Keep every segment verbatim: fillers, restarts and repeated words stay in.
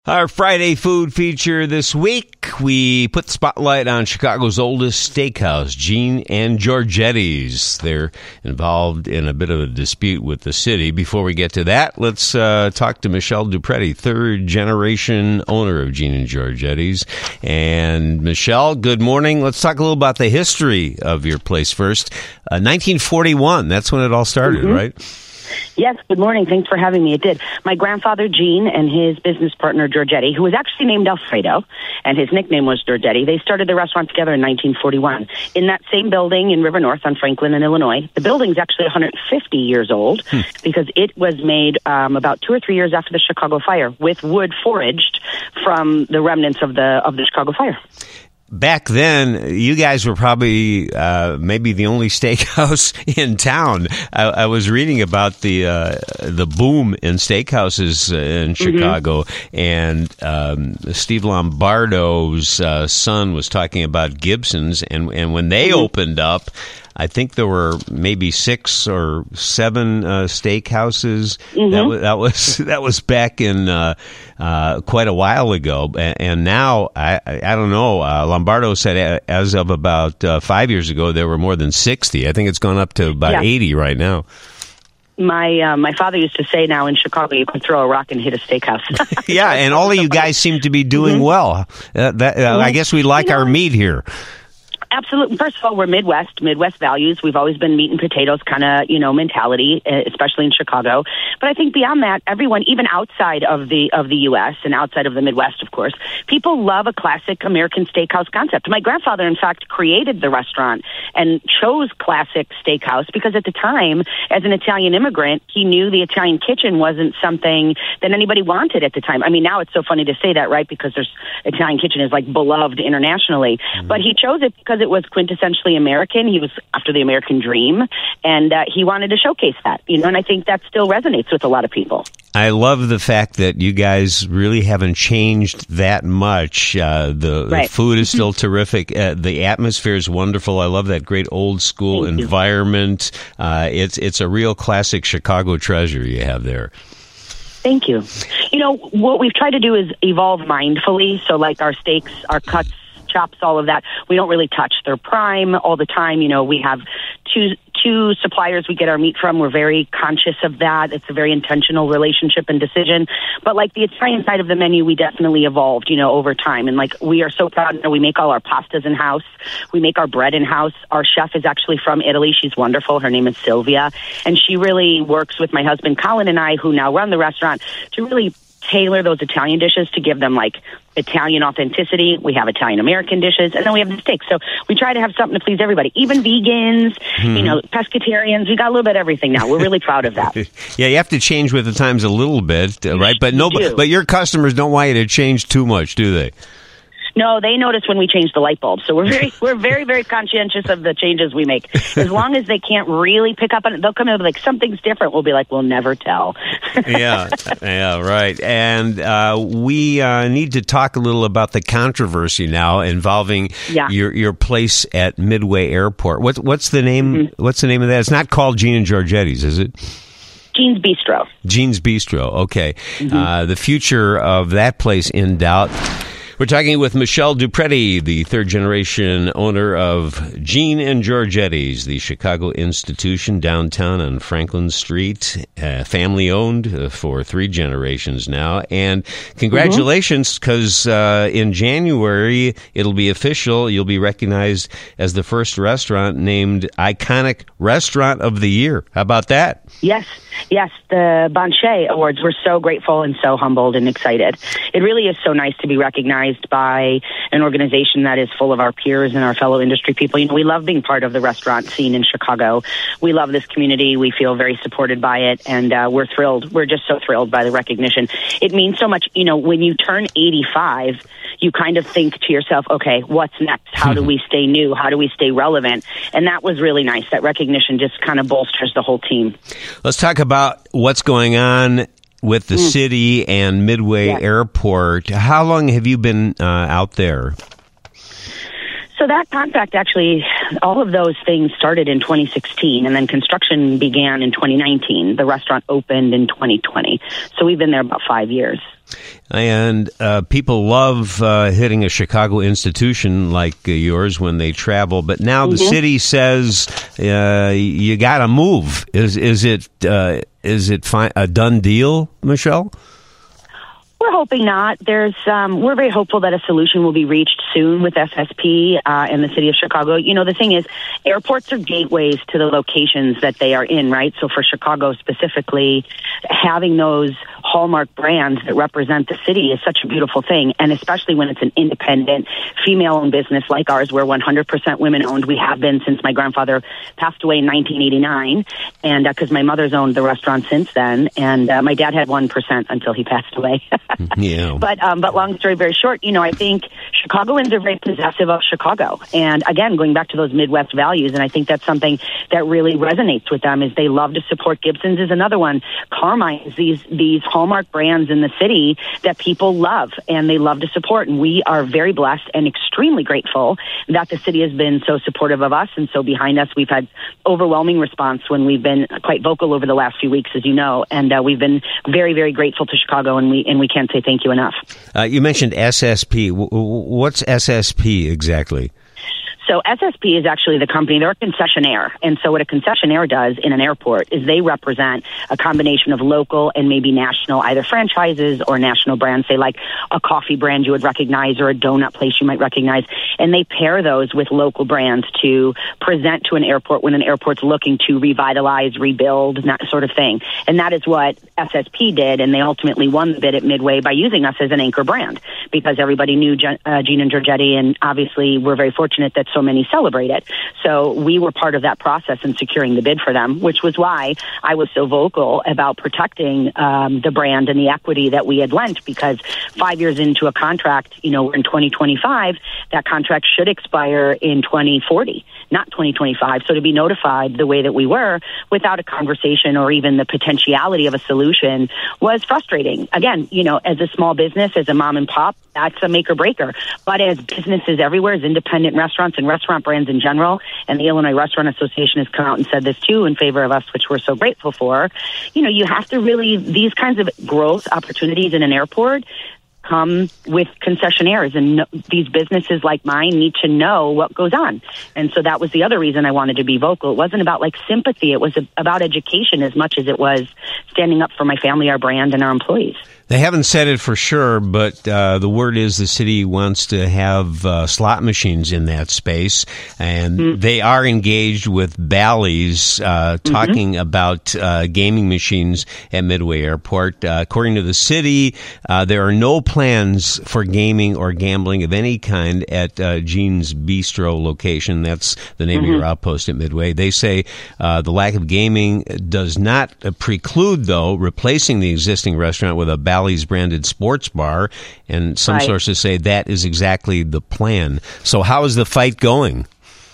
Our Friday food feature this week, we put the spotlight on Chicago's oldest steakhouse, Gene and Giorgetti's. They're involved in a bit of a dispute with the city. Before we get to that, let's uh, talk to Michelle Dupretti, third-generation owner of Gene and Giorgetti's. And Michelle, good morning. Let's talk a little about the history of your place first. Uh, nineteen forty-one, that's when it all started, mm-hmm. right? Yes, good morning. Thanks for having me. It did. My grandfather, Gene, and his business partner, Giorgetti, who was actually named Alfredo, and his nickname was Giorgetti, they started the restaurant together in nineteen forty-one. In that same building in River North on Franklin in Illinois. The building's actually one hundred fifty years old hmm. because it was made um, about two or three years after the Chicago fire with wood foraged from the remnants of the of the Chicago fire. Back then, you guys were probably uh, maybe the only steakhouse in town. I, I was reading about the uh, the boom in steakhouses in Chicago, mm-hmm. and um, Steve Lombardo's uh, son was talking about Gibson's, and, and when they mm-hmm. opened up, I think there were maybe six or seven uh, steakhouses. Mm-hmm. That was that was that was back in uh, uh, quite a while ago, and, and now I I don't know. Uh, Lombardo said as of about uh, five years ago there were more than sixty. I think it's gone up to about yeah. eighty right now. My uh, my father used to say, now in Chicago you can throw a rock and hit a steakhouse. Yeah, and all of you guys seem to be doing mm-hmm. well. Uh, that, uh, mm-hmm. I guess we like you know, our meat here. Absolutely. First of all, we're Midwest, Midwest values. We've always been meat and potatoes kind of, you know, mentality, especially in Chicago. But I think beyond that, everyone, even outside of the of the U S and outside of the Midwest, of course, people love a classic American steakhouse concept. My grandfather, in fact, created the restaurant and chose classic steakhouse because at the time, as an Italian immigrant, he knew the Italian kitchen wasn't something that anybody wanted at the time. I mean, now it's so funny to say that, right? Because there's Italian kitchen is like beloved internationally. Mm-hmm. But he chose it because it was quintessentially American. He was after the American dream, and uh, he wanted to showcase that, you know, and I think that still resonates with a lot of people. I love the fact that you guys really haven't changed that much. Uh, the, right. the food is still terrific. Uh, the atmosphere is wonderful. I love that great old school Thank environment. Uh, it's it's a real classic Chicago treasure you have there. Thank you. You know, what we've tried to do is evolve mindfully. So like our steaks, our cuts, chops, all of that, we don't really touch. They're prime all the time. You know, we have two two suppliers we get our meat from. We're very conscious of that. It's a very intentional relationship and decision. But like the Italian side of the menu, we definitely evolved, you know, over time. And like we are so proud. You know, we make all our pastas in house. We make our bread in house. Our chef is actually from Italy. She's wonderful. Her name is Sylvia, and she really works with my husband Colin and I, who now run the restaurant, to really tailor those Italian dishes to give them like Italian authenticity. We have Italian American dishes, and then we have the steaks. So we try to have something to please everybody, even vegans, mm-hmm. you know, pescatarians. We got a little bit of everything now. We're really proud of that. Yeah, you have to change with the times a little bit, right? But no, but, but your customers don't want you to change too much, do they? No, they notice when we change the light bulb. So we're very, we're very, very conscientious of the changes we make. As long as they can't really pick up on it, they'll come in with like, something's different. We'll be like, we'll never tell. yeah, yeah, right. And uh, we uh, need to talk a little about the controversy now involving yeah. your your place at Midway Airport. What, what's the name? Mm-hmm. What's the name of that? It's not called Gene and Giorgetti's, is it? Gene's Bistro. Gene's Bistro. Okay. Mm-hmm. Uh, the future of that place in doubt. We're talking with Michelle Dupretti, the third-generation owner of Gene and Giorgetti's, the Chicago institution downtown on Franklin Street, uh, family-owned uh, for three generations now. And congratulations, because uh, in January, it'll be official. You'll be recognized as the first restaurant named Iconic Restaurant of the Year. How about that? Yes, yes. The Banché Awards, we're so grateful and so humbled and excited. It really is so nice to be recognized by an organization that is full of our peers and our fellow industry people. You know, we love being part of the restaurant scene in Chicago. We love this community. We feel very supported by it, and uh, we're thrilled. We're just so thrilled by the recognition. It means so much. You know, when you turn eighty-five, you kind of think to yourself, okay, what's next? How do we stay new? How do we stay relevant? And that was really nice. That recognition just kind of bolsters the whole team. Let's talk about what's going on with the mm. city and Midway yeah. Airport. How long have you been uh, out there? So that contract actually, all of those things started in twenty sixteen, and then construction began in twenty nineteen. The restaurant opened in twenty twenty. So we've been there about five years. And uh, people love uh, hitting a Chicago institution like uh, yours when they travel, but now the mm-hmm. city says uh, you got to move. Is is it uh, is it fi- a done deal, Michelle? We're hoping not. There's, um, we're very hopeful that a solution will be reached soon with S S P uh, and the city of Chicago. You know, the thing is, airports are gateways to the locations that they are in, right? So for Chicago specifically, having those hallmark brands that represent the city is such a beautiful thing, and especially when it's an independent, female-owned business like ours. We're one hundred percent women-owned. We have been since my grandfather passed away in nineteen eighty-nine, and because uh, my mother's owned the restaurant since then, and uh, my dad had one percent until he passed away. Yeah. But um, but long story very short, you know, I think Chicagoans are very possessive of Chicago. And again, going back to those Midwest values, and I think that's something that really resonates with them, is they love to support. Gibson's is another one. Carmine's, these these hallmark brands in the city that people love and they love to support. And we are very blessed and extremely grateful that the city has been so supportive of us and so behind us. We've had overwhelming response when we've been quite vocal over the last few weeks, as you know, and uh, we've been very, very grateful to Chicago, and we and we can't say thank you enough. Uh, you mentioned S S P. What's S S P exactly? So S S P is actually the company. They're a concessionaire. And so what a concessionaire does in an airport is they represent a combination of local and maybe national, either franchises or national brands, say like a coffee brand you would recognize or a donut place you might recognize. And they pair those with local brands to present to an airport when an airport's looking to revitalize, rebuild, that sort of thing. And that is what S S P did. And they ultimately won the bid at Midway by using us as an anchor brand, because everybody knew uh, Gene and Giorgetti, and obviously we're very fortunate that so many celebrate it. So we were part of that process in securing the bid for them, which was why I was so vocal about protecting um, the brand and the equity that we had lent, because five years into a contract, you know, we're in twenty twenty-five, that contract should expire in twenty forty, not twenty twenty-five. So to be notified the way that we were without a conversation or even the potentiality of a solution was frustrating. Again, you know, as a small business, as a mom and pop, that's a make or breaker. But as businesses everywhere, as independent restaurants and restaurant brands in general, and the Illinois Restaurant Association has come out and said this too in favor of us, which we're so grateful for, you know, you have to really, these kinds of growth opportunities in an airport come with concessionaires, and no, these businesses like mine need to know what goes on. And so that was the other reason I wanted to be vocal. It wasn't about like sympathy. It was a, about education as much as it was standing up for my family, our brand, and our employees. They haven't said it for sure, but uh, the word is the city wants to have uh, slot machines in that space, and mm-hmm. they are engaged with Bally's uh, talking mm-hmm. about uh, gaming machines at Midway Airport. Uh, according to the city, uh, there are no plans for gaming or gambling of any kind at uh, Gene's Bistro location. That's the name mm-hmm. of your outpost at Midway. They say uh, the lack of gaming does not preclude, though, replacing the existing restaurant with a Bally's Bally's branded sports bar, and some right. sources say that is exactly the plan. So how is the fight going?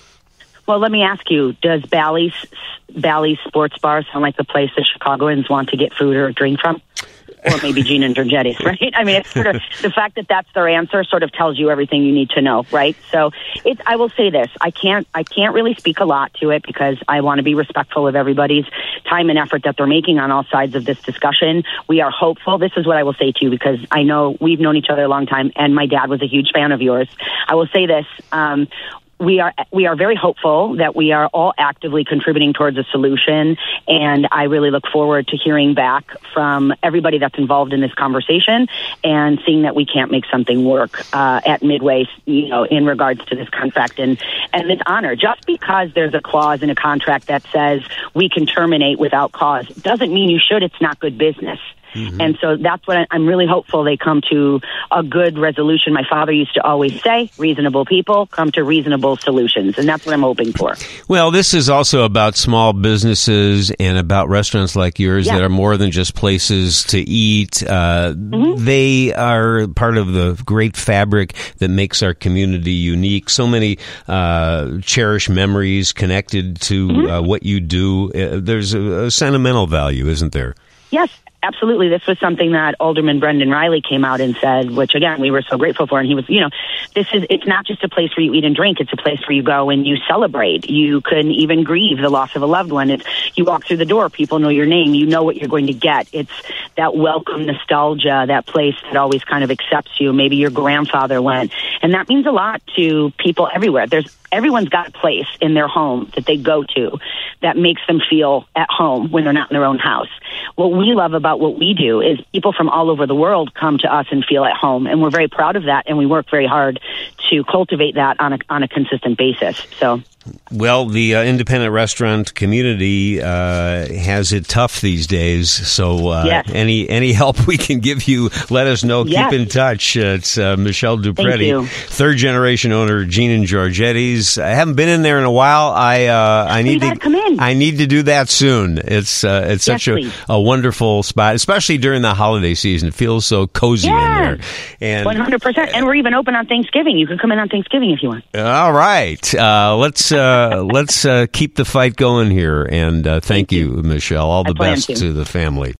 Well, let me ask you, does Bally's, Bally's sports bar sound like the place that Chicagoans want to get food or drink from? Or maybe Gene and Giorgetti, right? I mean, it's sort of the fact that that's their answer sort of tells you everything you need to know, right? So, it's. I will say this: I can't, I can't really speak a lot to it because I want to be respectful of everybody's time and effort that they're making on all sides of this discussion. We are hopeful. This is what I will say to you, because I know we've known each other a long time, and my dad was a huge fan of yours. I will say this. Um, We are we are very hopeful that we are all actively contributing towards a solution, and I really look forward to hearing back from everybody that's involved in this conversation and seeing that we can't make something work uh, at Midway, you know, in regards to this contract and and this honor. Just because there's a clause in a contract that says we can terminate without cause doesn't mean you should. It's not good business. Mm-hmm. And so that's what I'm really hopeful they come to a good resolution. My father used to always say, reasonable people come to reasonable solutions. And that's what I'm hoping for. Well, this is also about small businesses and about restaurants like yours yeah. that are more than just places to eat. Uh, mm-hmm. They are part of the great fabric that makes our community unique. So many uh, cherished memories connected to mm-hmm. uh, what you do. Uh, there's a, a sentimental value, isn't there? Yes, absolutely. This was something that Alderman Brendan Riley came out and said, which again, we were so grateful for. And he was, you know, this is, it's not just a place where you eat and drink. It's a place where you go and you celebrate. You can even grieve the loss of a loved one. It's, you walk through the door, people know your name. You know what you're going to get. It's that welcome nostalgia, that place that always kind of accepts you. Maybe your grandfather went. And that means a lot to people everywhere. There's, everyone's got a place in their home that they go to that makes them feel at home when they're not in their own house. What we love about what we do is people from all over the world come to us and feel at home, and we're very proud of that, and we work very hard to cultivate that on a on a consistent basis. So. Well, the uh, independent restaurant community uh, has it tough these days. So uh, yes. any any help we can give you, let us know. Yes. Keep in touch. Uh, it's uh, Michelle Dupretti, third generation owner, Gene and Giorgetti's. I haven't been in there in a while. I uh, I need to come in. I need to do that soon. It's uh, it's yes, such a, a wonderful spot, especially during the holiday season. It feels so cozy yeah. in there. And one hundred percent. And we're even open on Thanksgiving. You can come in on Thanksgiving if you want. All right. Uh, let's. Uh, let's uh, keep the fight going here, and uh, thank, thank you, Michelle. All the best to. to the family.